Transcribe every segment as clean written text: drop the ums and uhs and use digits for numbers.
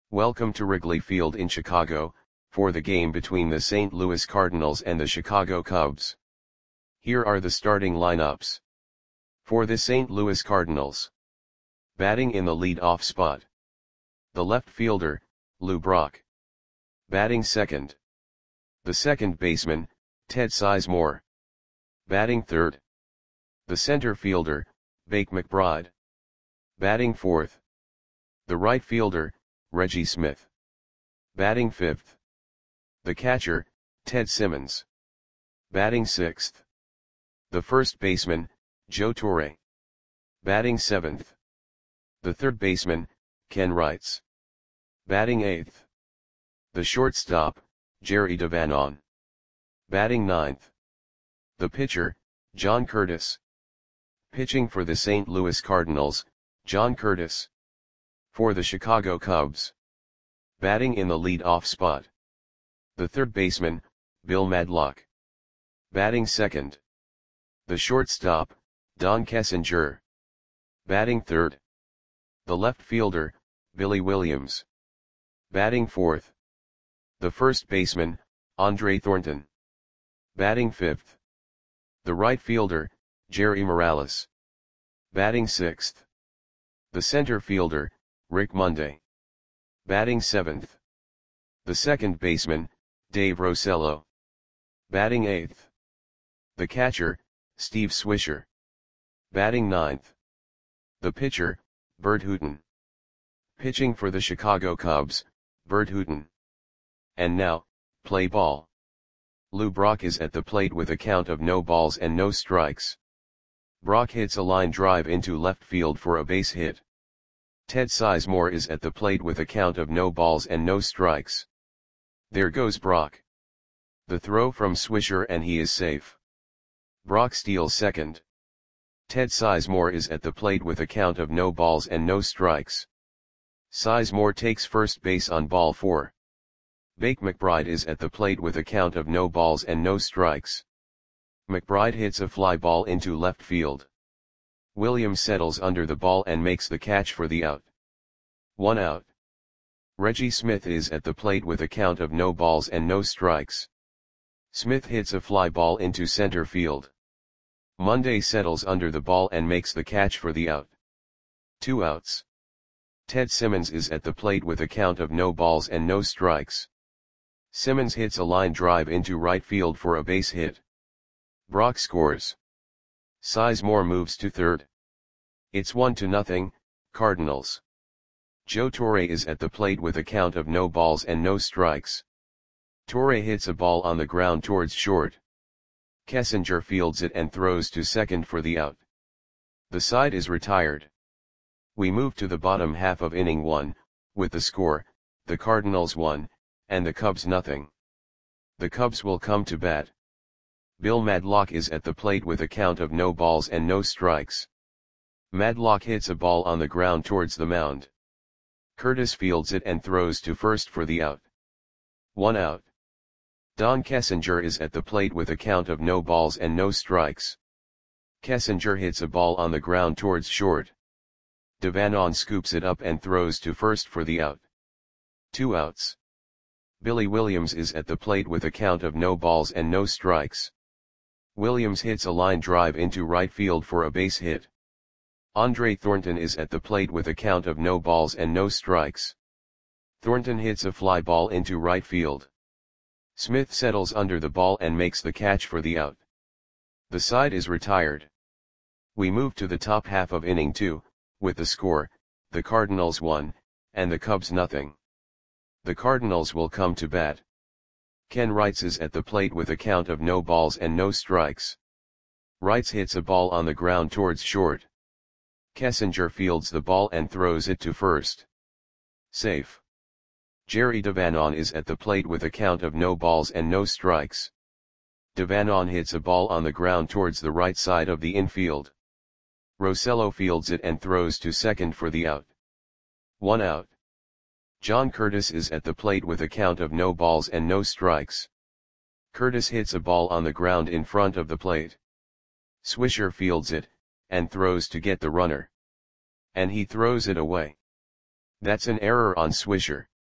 Welcome to Wrigley Field in Chicago, for the game between the St. Louis Cardinals and the Chicago Cubs. Here are the starting lineups. For the St. Louis Cardinals. Batting in the lead-off spot. The left fielder, Lou Brock. Batting second. The second baseman, Ted Sizemore. Batting third. The center fielder, Bake McBride. Batting fourth. The right fielder, Reggie Smith. Batting fifth. The catcher, Ted Simmons. Batting sixth. The first baseman, Joe Torre. Batting seventh. The third baseman, Ken Wrights. Batting eighth. The shortstop, Jerry DeVanon. Batting ninth. The pitcher, John Curtis. Pitching for the St. Louis Cardinals, John Curtis. For the Chicago Cubs. Batting in the lead-off spot. The third baseman, Bill Madlock. Batting second. The shortstop, Don Kessinger. Batting third. The left fielder, Billy Williams. Batting fourth. The first baseman, Andre Thornton. Batting fifth. The right fielder, Jerry Morales. Batting sixth. The center fielder, Rick Monday. Batting seventh. The second baseman, Dave Rosello. Batting eighth. The catcher, Steve Swisher. Batting ninth. The pitcher, Bert Hooton. Pitching for the Chicago Cubs, Bert Hooton. And now, play ball. Lou Brock is at the plate with a count of no balls and no strikes. Brock hits a line drive into left field for a base hit. Ted Sizemore is at the plate with a count of no balls and no strikes. There goes Brock. The throw from Swisher and he is safe. Brock steals second. Ted Sizemore is at the plate with a count of no balls and no strikes. Sizemore takes first base on ball 4. Bake McBride is at the plate with a count of no balls and no strikes. McBride hits a fly ball into left field. Williams settles under the ball and makes the catch for the out. 1 out. Reggie Smith is at the plate with a count of no balls and no strikes. Smith hits a fly ball into center field. Monday settles under the ball and makes the catch for the out. 2 outs. Ted Simmons is at the plate with a count of no balls and no strikes. Simmons hits a line drive into right field for a base hit. Brock scores. Sizemore moves to third. It's 1-0, Cardinals. Joe Torre is at the plate with a count of no balls and no strikes. Torre hits a ball on the ground towards short. Kessinger fields it and throws to second for the out. The side is retired. We move to the bottom half of inning 1, with the score, the Cardinals 1, and the Cubs 0. The Cubs will come to bat. Bill Madlock is at the plate with a count of no balls and no strikes. Madlock hits a ball on the ground towards the mound. Curtis fields it and throws to first for the out. 1 out. Don Kessinger is at the plate with a count of no balls and no strikes. Kessinger hits a ball on the ground towards short. DeVanon scoops it up and throws to first for the out. 2 outs. Billy Williams is at the plate with a count of no balls and no strikes. Williams hits a line drive into right field for a base hit. Andre Thornton is at the plate with a count of no balls and no strikes. Thornton hits a fly ball into right field. Smith settles under the ball and makes the catch for the out. The side is retired. We move to the top half of inning 2, with the score, the Cardinals 1, and the Cubs 0. The Cardinals will come to bat. Ken Wrights is at the plate with a count of no balls and no strikes. Wrights hits a ball on the ground towards short. Kessinger fields the ball and throws it to first. Safe. Jerry DeVanon is at the plate with a count of no balls and no strikes. DeVanon hits a ball on the ground towards the right side of the infield. Rosello fields it and throws to second for the out. 1 out. John Curtis is at the plate with a count of no balls and no strikes. Curtis hits a ball on the ground in front of the plate. Swisher fields it, and throws to get the runner. And he throws it away. That's an error on Swisher.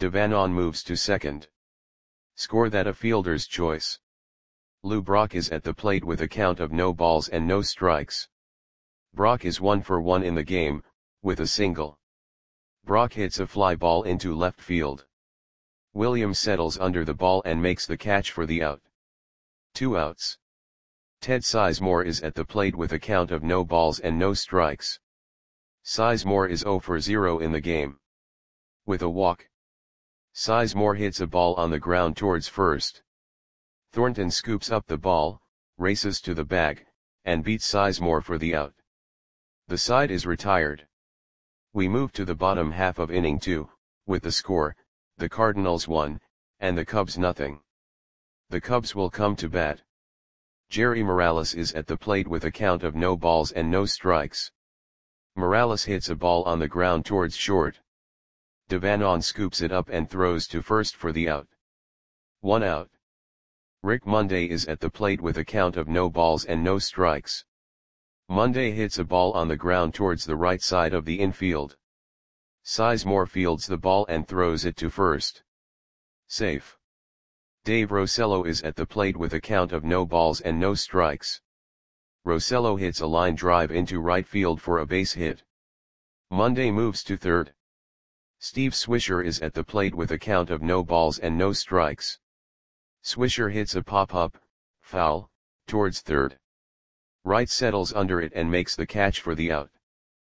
Devanon moves to second. Score that a fielder's choice. Lou Brock is at the plate with a count of no balls and no strikes. Brock is 1 for 1 in the game, with a single. Brock hits a fly ball into left field. Williams settles under the ball and makes the catch for the out. 2 outs. Ted Sizemore is at the plate with a count of no balls and no strikes. Sizemore is 0 for 0 in the game. With a walk. Sizemore hits a ball on the ground towards first. Thornton scoops up the ball, races to the bag, and beats Sizemore for the out. The side is retired. We move to the bottom half of inning 2, with the score, the Cardinals 1, and the Cubs nothing. The Cubs will come to bat. Jerry Morales is at the plate with a count of no balls and no strikes. Morales hits a ball on the ground towards short. Devanon scoops it up and throws to first for the out. 1 out. Rick Monday is at the plate with a count of no balls and no strikes. Monday hits a ball on the ground towards the right side of the infield. Sizemore fields the ball and throws it to first. Safe. Dave Rosello is at the plate with a count of no balls and no strikes. Rosello hits a line drive into right field for a base hit. Monday moves to third. Steve Swisher is at the plate with a count of no balls and no strikes. Swisher hits a pop-up, foul, towards third. Wright settles under it and makes the catch for the out.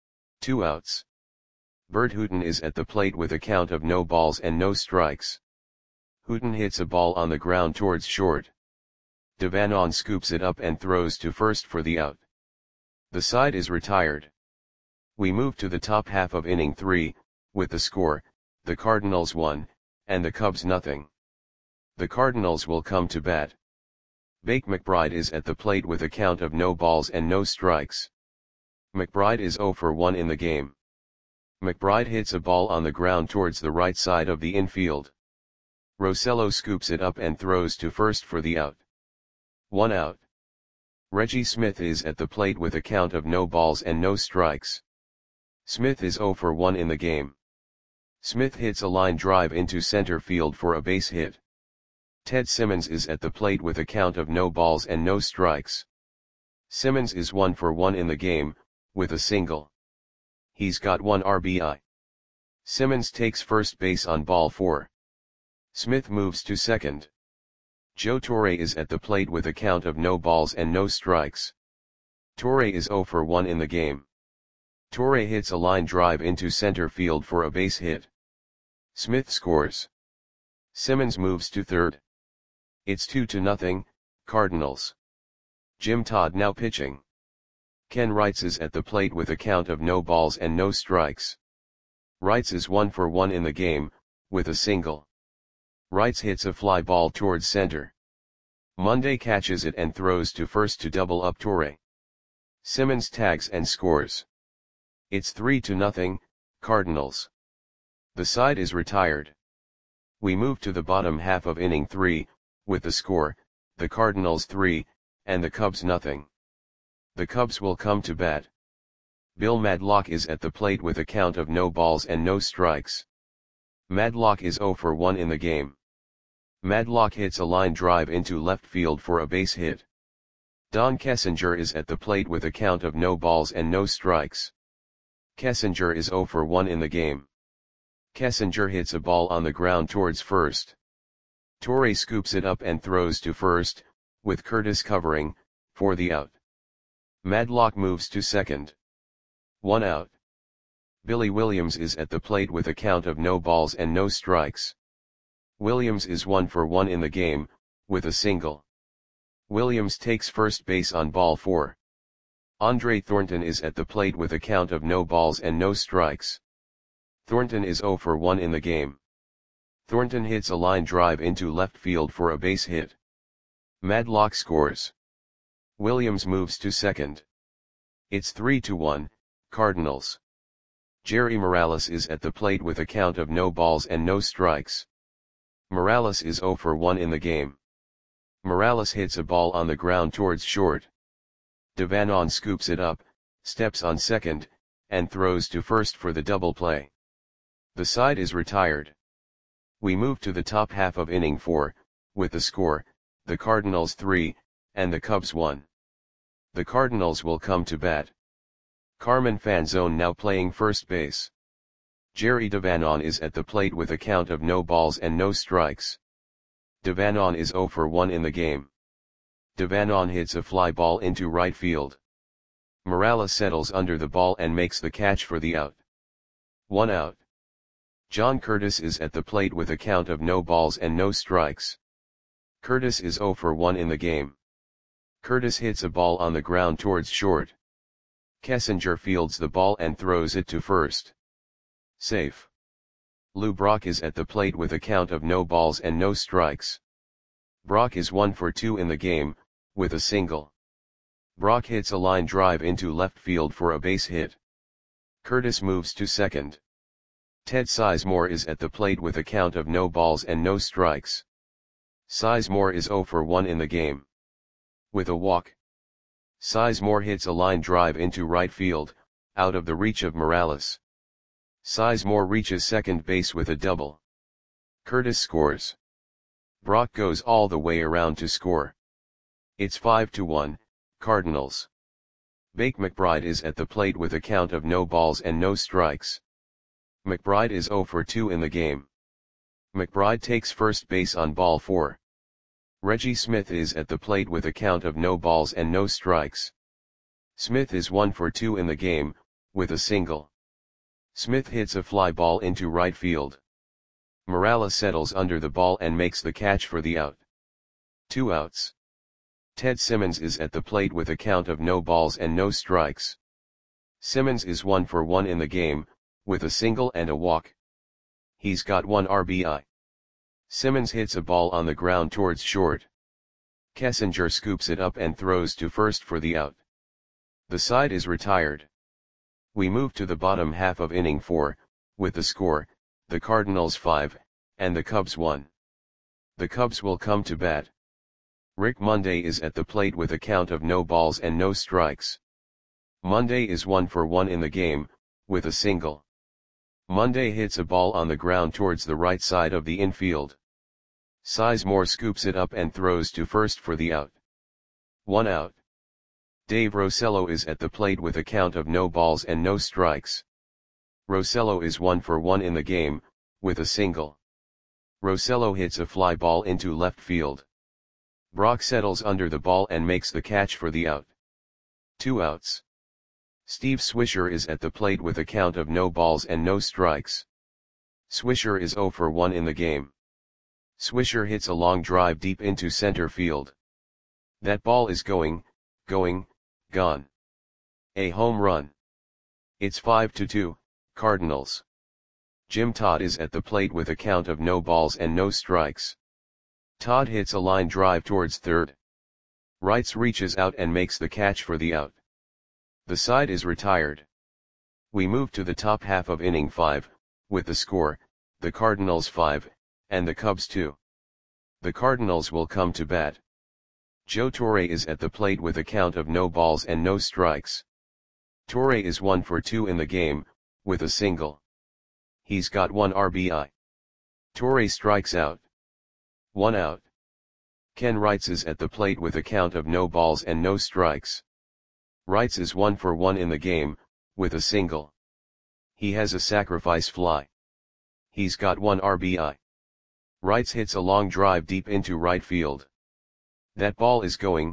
2 outs. Bert Hooton is at the plate with a count of no balls and no strikes. Hooton hits a ball on the ground towards short. Devanon scoops it up and throws to first for the out. The side is retired. We move to the top half of inning 3, with the score, the Cardinals 1, and the Cubs nothing. The Cardinals will come to bat. Bake McBride is at the plate with a count of no balls and no strikes. McBride is 0 for 1 in the game. McBride hits a ball on the ground towards the right side of the infield. Rosello scoops it up and throws to first for the out. 1 out. Reggie Smith is at the plate with a count of no balls and no strikes. Smith is 0 for 1 in the game. Smith hits a line drive into center field for a base hit. Ted Simmons is at the plate with a count of no balls and no strikes. Simmons is 1 for 1 in the game, with a single. He's got 1 RBI. Simmons takes first base on ball 4. Smith moves to second. Joe Torre is at the plate with a count of no balls and no strikes. Torre is 0 for 1 in the game. Torre hits a line drive into center field for a base hit. Smith scores. Simmons moves to third. It's 2-0, Cardinals. Jim Todd now pitching. Ken Wrights is at the plate with a count of no balls and no strikes. Wrights is 1 for 1 in the game, with a single. Wrights hits a fly ball towards center. Monday catches it and throws to first to double up Torre. Simmons tags and scores. It's 3-0, Cardinals. The side is retired. We move to the bottom half of inning 3, with the score, the Cardinals 3, and the Cubs nothing. The Cubs will come to bat. Bill Madlock is at the plate with a count of no balls and no strikes. Madlock is 0 for 1 in the game. Madlock hits a line drive into left field for a base hit. Don Kessinger is at the plate with a count of no balls and no strikes. Kessinger is 0 for 1 in the game. Kessinger hits a ball on the ground towards first. Torre scoops it up and throws to first, with Curtis covering, for the out. Madlock moves to second. 1 out. Billy Williams is at the plate with a count of no balls and no strikes. Williams is 1 for 1 in the game, with a single. Williams takes first base on ball 4. Andre Thornton is at the plate with a count of no balls and no strikes. Thornton is 0 for 1 in the game. Thornton hits a line drive into left field for a base hit. Madlock scores. Williams moves to second. It's 3-1, Cardinals. Jerry Morales is at the plate with a count of no balls and no strikes. Morales is 0 for 1 in the game. Morales hits a ball on the ground towards short. Devanon scoops it up, steps on second, and throws to first for the double play. The side is retired. We move to the top half of inning 4, with the score, the Cardinals 3, and the Cubs 1. The Cardinals will come to bat. Carmen Fanzone now playing first base. Jerry Devanon is at the plate with a count of no balls and no strikes. Devanon is 0 for 1 in the game. Devanon hits a fly ball into right field. Morales settles under the ball and makes the catch for the out. 1 out. John Curtis is at the plate with a count of no balls and no strikes. Curtis is 0 for 1 in the game. Curtis hits a ball on the ground towards short. Kessinger fields the ball and throws it to first. Safe. Lou Brock is at the plate with a count of no balls and no strikes. Brock is 1 for 2 in the game, with a single. Brock hits a line drive into left field for a base hit. Curtis moves to second. Ted Sizemore is at the plate with a count of no balls and no strikes. Sizemore is 0 for 1 in the game. With a walk. Sizemore hits a line drive into right field, out of the reach of Morales. Sizemore reaches second base with a double. Curtis scores. Brock goes all the way around to score. It's 5-1, Cardinals. Bake McBride is at the plate with a count of no balls and no strikes. McBride is 0 for 2 in the game. McBride takes first base on ball 4. Reggie Smith is at the plate with a count of no balls and no strikes. Smith is 1 for 2 in the game, with a single. Smith hits a fly ball into right field. Morales settles under the ball and makes the catch for the out. 2 outs. Ted Simmons is at the plate with a count of no balls and no strikes. Simmons is 1 for 1 in the game, with a single and a walk. He's got 1 RBI. Simmons hits a ball on the ground towards short. Kessinger scoops it up and throws to first for the out. The side is retired. We move to the bottom half of inning 4, with the score, the Cardinals 5, and the Cubs 1. The Cubs will come to bat. Rick Monday is at the plate with a count of no balls and no strikes. Monday is 1 for 1 in the game, with a single. Monday hits a ball on the ground towards the right side of the infield. Sizemore scoops it up and throws to first for the out. 1 out. Dave Rosello is at the plate with a count of no balls and no strikes. Rosello is 1 for 1 in the game, with a single. Rosello hits a fly ball into left field. Brock settles under the ball and makes the catch for the out. 2 outs. Steve Swisher is at the plate with a count of no balls and no strikes. Swisher is 0 for 1 in the game. Swisher hits a long drive deep into center field. That ball is going, gone. A home run. It's 5-2, Cardinals. Jim Todd is at the plate with a count of no balls and no strikes. Todd hits a line drive towards third. Wrights reaches out and makes the catch for the out. The side is retired. We move to the top half of inning 5, with the score, the Cardinals 5, and the Cubs 2. The Cardinals will come to bat. Joe Torre is at the plate with a count of no balls and no strikes. Torre is 1 for 2 in the game, with a single. He's got 1 RBI. Torre strikes out. 1 out. Ken Wrights is at the plate with a count of no balls and no strikes. Wrights is 1 for 1 in the game, with a single. He has a sacrifice fly. He's got 1 RBI. Wrights hits a long drive deep into right field. That ball is going,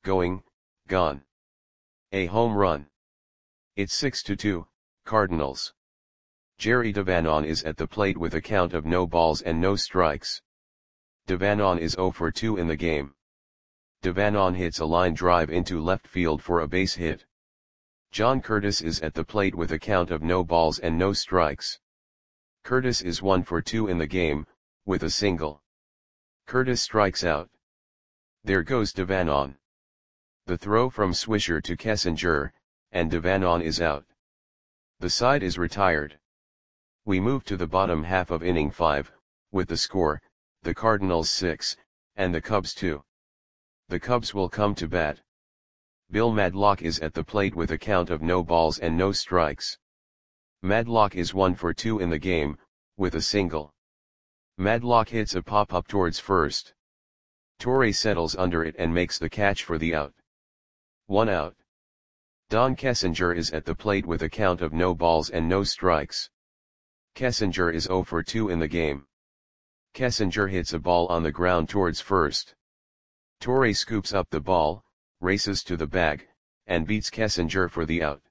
gone. A home run. It's 6-2, Cardinals. Jerry Devanon is at the plate with a count of no balls and no strikes. Devanon is 0 for 2 in the game. Devanon hits a line drive into left field for a base hit. John Curtis is at the plate with a count of no balls and no strikes. Curtis is 1 for 2 in the game, with a single. Curtis strikes out. There goes Devanon. The throw from Swisher to Kessinger, and Devanon is out. The side is retired. We move to the bottom half of inning 5, with the score, the Cardinals 6, and the Cubs 2. The Cubs will come to bat. Bill Madlock is at the plate with a count of no balls and no strikes. Madlock is 1 for 2 in the game, with a single. Madlock hits a pop-up towards first. Torre settles under it and makes the catch for the out. 1 out. Don Kessinger is at the plate with a count of no balls and no strikes. Kessinger is 0 for 2 in the game. Kessinger hits a ball on the ground towards first. Torre scoops up the ball, races to the bag, and beats Kessinger for the out.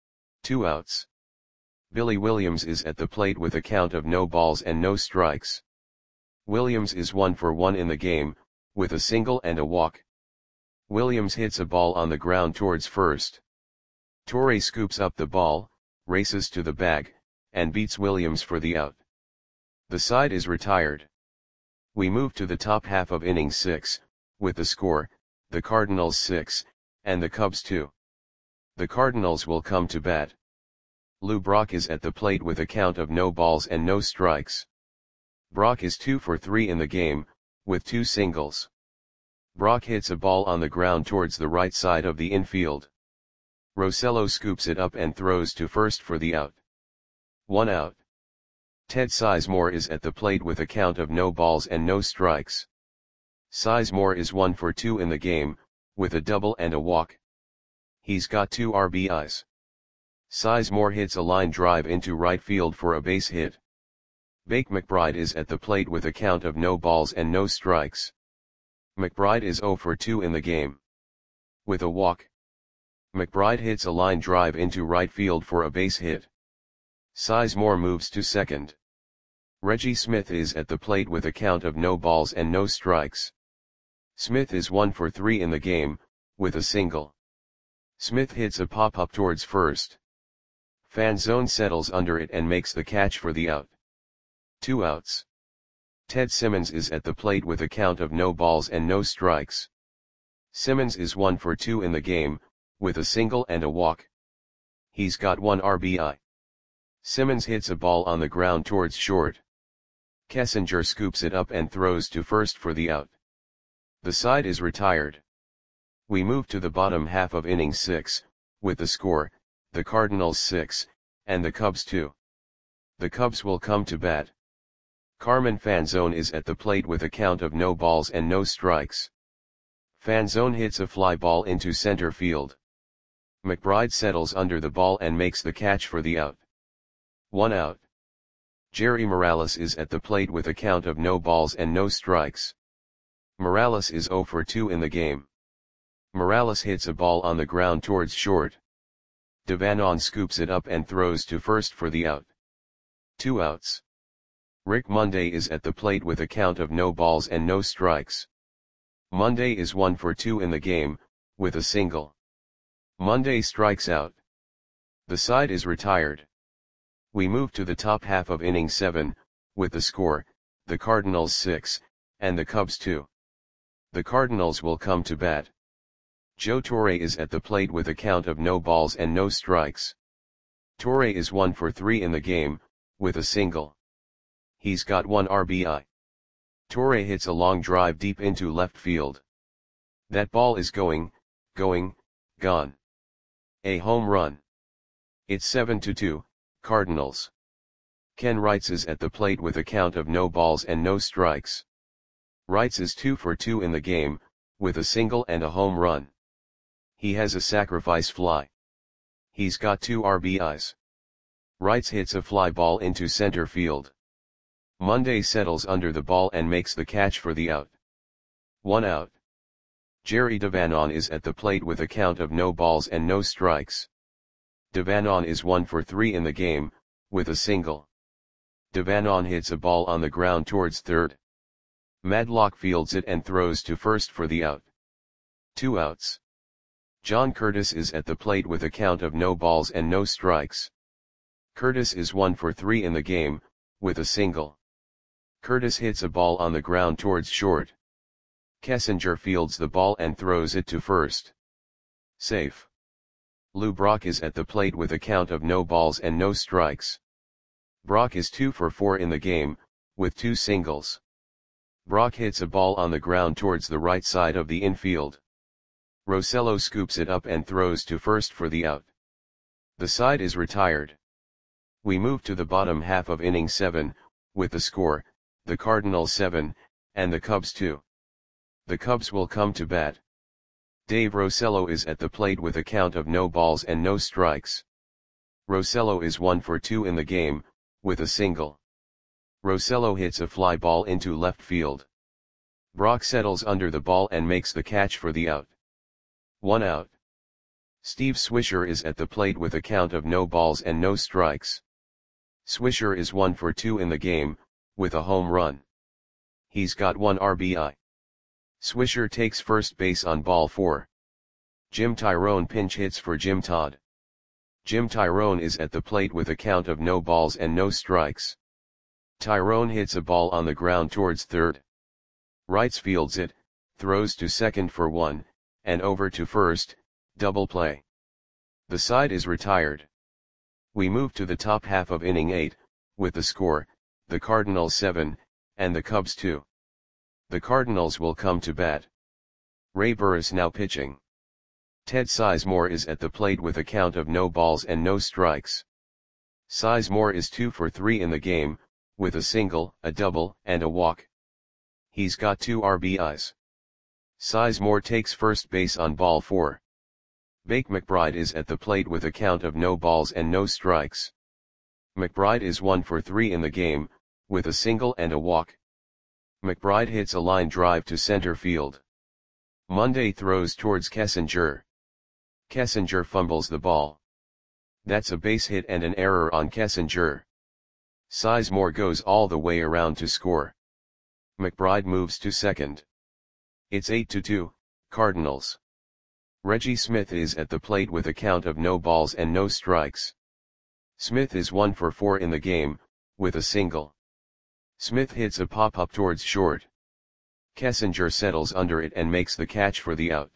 2 outs. Billy Williams is at the plate with a count of no balls and no strikes. Williams is 1 for 1 in the game, with a single and a walk. Williams hits a ball on the ground towards first. Torre scoops up the ball, races to the bag, and beats Williams for the out. The side is retired. We move to the top half of inning 6, with the score, the Cardinals 6, and the Cubs 2. The Cardinals will come to bat. Lou Brock is at the plate with a count of no balls and no strikes. Brock is 2 for 3 in the game, with 2 singles. Brock hits a ball on the ground towards the right side of the infield. Rosello scoops it up and throws to first for the out. 1 out. Ted Sizemore is at the plate with a count of no balls and no strikes. Sizemore is 1 for 2 in the game, with a double and a walk. He's got 2 RBIs. Sizemore hits a line drive into right field for a base hit. Bake McBride is at the plate with a count of no balls and no strikes. McBride is 0 for 2 in the game. With a walk. McBride hits a line drive into right field for a base hit. Sizemore moves to second. Reggie Smith is at the plate with a count of no balls and no strikes. Smith is 1 for 3 in the game, with a single. Smith hits a pop-up towards first. Fanzone settles under it and makes the catch for the out. 2 outs. Ted Simmons is at the plate with a count of no balls and no strikes. Simmons is 1 for 2 in the game, with a single and a walk. He's got 1 RBI. Simmons hits a ball on the ground towards short. Kessinger scoops it up and throws to first for the out. The side is retired. We move to the bottom half of inning 6, with the score, the Cardinals 6, and the Cubs 2. The Cubs will come to bat. Carmen Fanzone is at the plate with a count of no balls and no strikes. Fanzone hits a fly ball into center field. McBride settles under the ball and makes the catch for the out. 1 out. Jerry Morales is at the plate with a count of no balls and no strikes. Morales is 0 for 2 in the game. Morales hits a ball on the ground towards short. Devanon scoops it up and throws to first for the out. 2 outs. Rick Monday is at the plate with a count of no balls and no strikes. Monday is 1 for 2 in the game, with a single. Monday strikes out. The side is retired. We move to the top half of inning 7, with the score, the Cardinals 6, and the Cubs 2. The Cardinals will come to bat. Joe Torre is at the plate with a count of no balls and no strikes. Torre is 1 for 3 in the game, with a single. He's got 1 RBI. Torre hits a long drive deep into left field. That ball is going, gone. A home run. It's 7-2, Cardinals. Ken Wrights is at the plate with a count of no balls and no strikes. Wrights is 2 for 2 in the game, with a single and a home run. He has a sacrifice fly. He's got 2 RBIs. Wrights hits a fly ball into center field. Monday settles under the ball and makes the catch for the out. 1 out. Jerry Devanon is at the plate with a count of no balls and no strikes. Devanon is 1 for 3 in the game, with a single. Devanon hits a ball on the ground towards third. Madlock fields it and throws to first for the out. 2 outs. John Curtis is at the plate with a count of no balls and no strikes. Curtis is 1 for 3 in the game, with a single. Curtis hits a ball on the ground towards short. Kessinger fields the ball and throws it to first. Safe. Lou Brock is at the plate with a count of no balls and no strikes. Brock is 2 for 4 in the game, with 2 singles. Brock hits a ball on the ground towards the right side of the infield. Rosello scoops it up and throws to first for the out. The side is retired. We move to the bottom half of inning 7, with the score, the Cardinals 7, and the Cubs 2. The Cubs will come to bat. Dave Rosello is at the plate with a count of no balls and no strikes. Rosello is 1 for 2 in the game, with a single. Rosello hits a fly ball into left field. Brock settles under the ball and makes the catch for the out. 1 out. Steve Swisher is at the plate with a count of no balls and no strikes. Swisher is 1 for 2 in the game, with a home run. He's got 1 RBI. Swisher takes first base on ball 4. Jim Tyrone pinch hits for Jim Todd. Jim Tyrone is at the plate with a count of no balls and no strikes. Tyrone hits a ball on the ground towards third. Wrights fields it, throws to second for 1, and over to first, double play. The side is retired. We move to the top half of inning 8, with the score, the Cardinals 7, and the Cubs 2. The Cardinals will come to bat. Ray Burris now pitching. Ted Sizemore is at the plate with a count of no balls and no strikes. Sizemore is 2 for 3 in the game, with a single, a double, and a walk. He's got 2 RBIs. Sizemore takes first base on ball 4. Bake McBride is at the plate with a count of no balls and no strikes. McBride is 1 for 3 in the game, with a single and a walk. McBride hits a line drive to center field. Monday throws towards Kessinger. Kessinger fumbles the ball. That's a base hit and an error on Kessinger. Sizemore goes all the way around to score. McBride moves to second. It's 8-2, Cardinals. Reggie Smith is at the plate with a count of no balls and no strikes. Smith is 1 for 4 in the game, with a single. Smith hits a pop-up towards short. Kessinger settles under it and makes the catch for the out.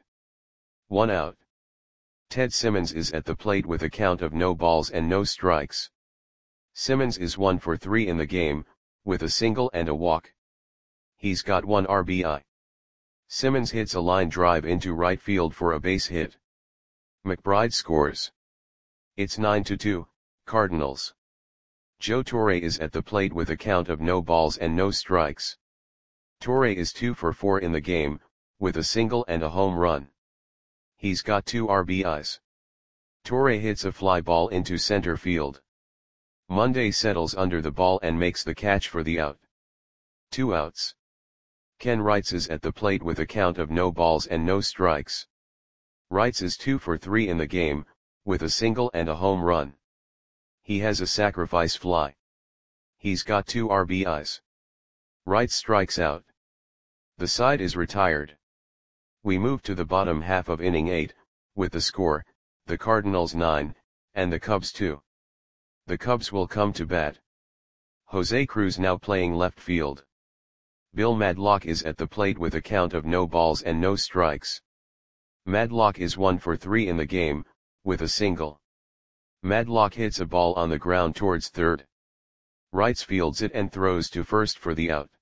1 out. Ted Simmons is at the plate with a count of no balls and no strikes. Simmons is 1 for 3 in the game, with a single and a walk. He's got 1 RBI. Simmons hits a line drive into right field for a base hit. McBride scores. It's 9-2, Cardinals. Joe Torre is at the plate with a count of no balls and no strikes. Torre is 2 for 4 in the game, with a single and a home run. He's got 2 RBIs. Torre hits a fly ball into center field. Monday settles under the ball and makes the catch for the out. 2 outs. Ken Wrights is at the plate with a count of no balls and no strikes. Wrights is 2 for 3 in the game, with a single and a home run. He has a sacrifice fly. He's got 2 RBIs. Wrights strikes out. The side is retired. We move to the bottom half of inning 8, with the score, the Cardinals 9, and the Cubs 2. The Cubs will come to bat. Jose Cruz now playing left field. Bill Madlock is at the plate with a count of no balls and no strikes. Madlock is 1 for 3 in the game, with a single. Madlock hits a ball on the ground towards third. Wrights fields it and throws to first for the out.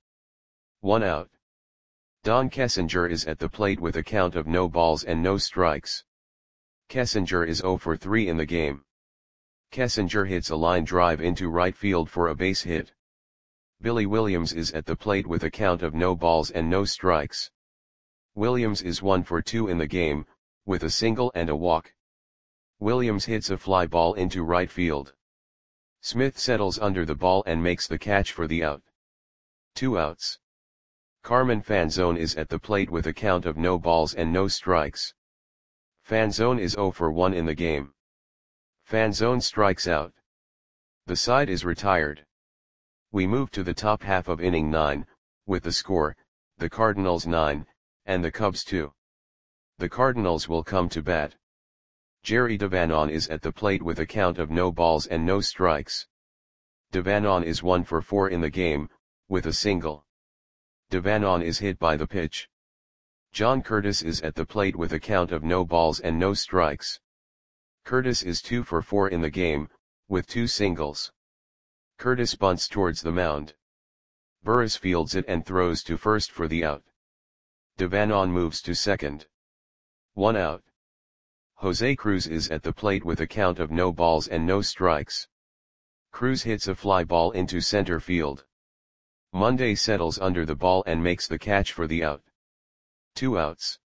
1 out. Don Kessinger is at the plate with a count of no balls and no strikes. Kessinger is 0 for 3 in the game. Kessinger hits a line drive into right field for a base hit. Billy Williams is at the plate with a count of no balls and no strikes. Williams is 1 for 2 in the game, with a single and a walk. Williams hits a fly ball into right field. Smith settles under the ball and makes the catch for the out. 2 outs. Carmen Fanzone is at the plate with a count of no balls and no strikes. Fanzone is 0 for 1 in the game. Fanzone strikes out. The side is retired. We move to the top half of inning 9, with the score, the Cardinals 9, and the Cubs 2. The Cardinals will come to bat. Jerry Devanon is at the plate with a count of no balls and no strikes. Devanon is 1 for 4 in the game, with a single. Devanon is hit by the pitch. John Curtis is at the plate with a count of no balls and no strikes. Curtis is 2 for 4 in the game, with 2 singles. Curtis bunts towards the mound. Burris fields it and throws to first for the out. Devanon moves to second. 1 out. Jose Cruz is at the plate with a count of no balls and no strikes. Cruz hits a fly ball into center field. Monday settles under the ball and makes the catch for the out. 2 outs.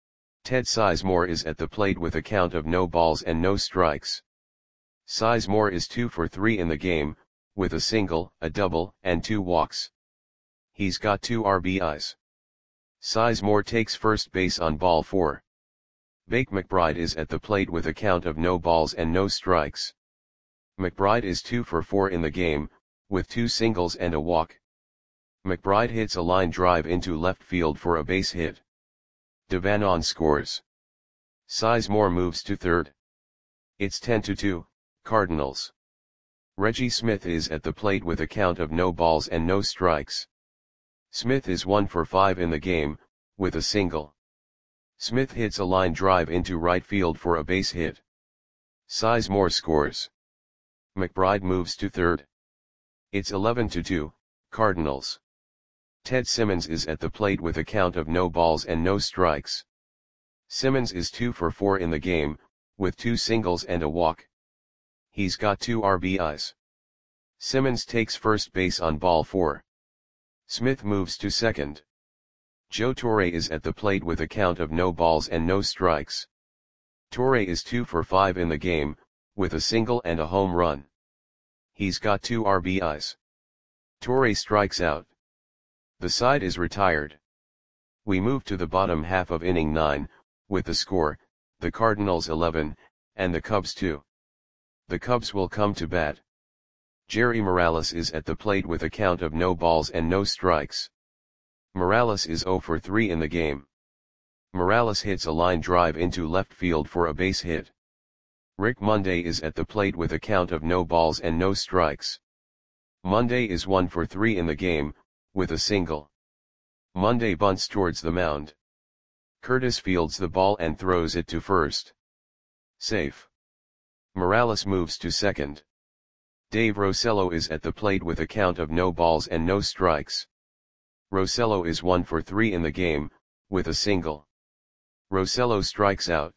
Ted Sizemore is at the plate with a count of no balls and no strikes. Sizemore is 2 for 3 in the game, with a single, a double, and 2 walks. He's got 2 RBIs. Sizemore takes first base on ball 4. Bake McBride is at the plate with a count of no balls and no strikes. McBride is 2 for 4 in the game, with 2 singles and a walk. McBride hits a line drive into left field for a base hit. Devanon scores. Sizemore moves to third. It's 10-2, Cardinals. Reggie Smith is at the plate with a count of no balls and no strikes. Smith is 1 for 5 in the game, with a single. Smith hits a line drive into right field for a base hit. Sizemore scores. McBride moves to third. It's 11-2, Cardinals. Ted Simmons is at the plate with a count of no balls and no strikes. Simmons is 2 for 4 in the game, with 2 singles and a walk. He's got 2 RBIs. Simmons takes first base on ball 4. Smith moves to second. Joe Torre is at the plate with a count of no balls and no strikes. Torre is 2 for 5 in the game, with a single and a home run. He's got 2 RBIs. Torre strikes out. The side is retired. We move to the bottom half of inning 9, with the score, the Cardinals 11, and the Cubs 2. The Cubs will come to bat. Jerry Morales is at the plate with a count of no balls and no strikes. Morales is 0 for 3 in the game. Morales hits a line drive into left field for a base hit. Rick Monday is at the plate with a count of no balls and no strikes. Monday is 1 for 3 in the game, with a single. Monday bunts towards the mound. Curtis fields the ball and throws it to first. Safe. Morales moves to second. Dave Rosello is at the plate with a count of no balls and no strikes. Rosello is 1 for 3 in the game, with a single. Rosello strikes out.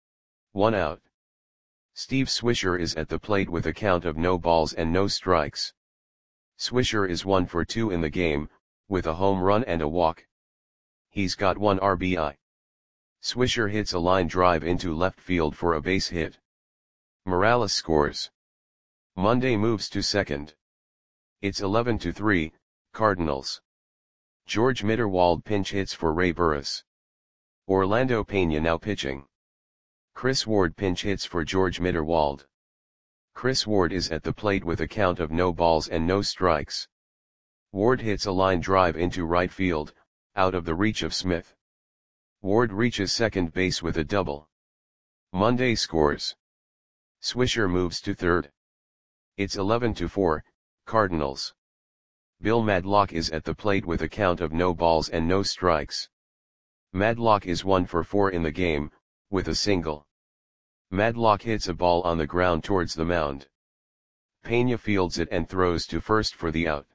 1 out. Steve Swisher is at the plate with a count of no balls and no strikes. Swisher is 1 for 2 in the game, with a home run and a walk. He's got 1 RBI. Swisher hits a line drive into left field for a base hit. Morales scores. Monday moves to second. It's 11-3, Cardinals. George Mitterwald pinch hits for Ray Burris. Orlando Pena now pitching. Chris Ward pinch hits for George Mitterwald. Chris Ward is at the plate with a count of no balls and no strikes. Ward hits a line drive into right field, out of the reach of Smith. Ward reaches second base with a double. Monday scores. Swisher moves to third. It's 11-4, Cardinals. Bill Madlock is at the plate with a count of no balls and no strikes. Madlock is 1 for 4 in the game, with a single. Madlock hits a ball on the ground towards the mound. Pena fields it and throws to first for the out.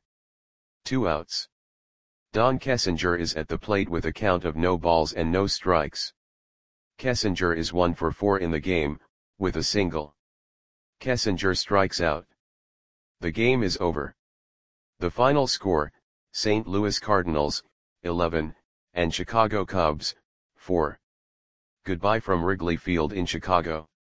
2 outs. Don Kessinger is at the plate with a count of no balls and no strikes. Kessinger is 1 for 4 in the game, with a single. Kessinger strikes out. The game is over. The final score, St. Louis Cardinals, 11, and Chicago Cubs, 4. Goodbye from Wrigley Field in Chicago.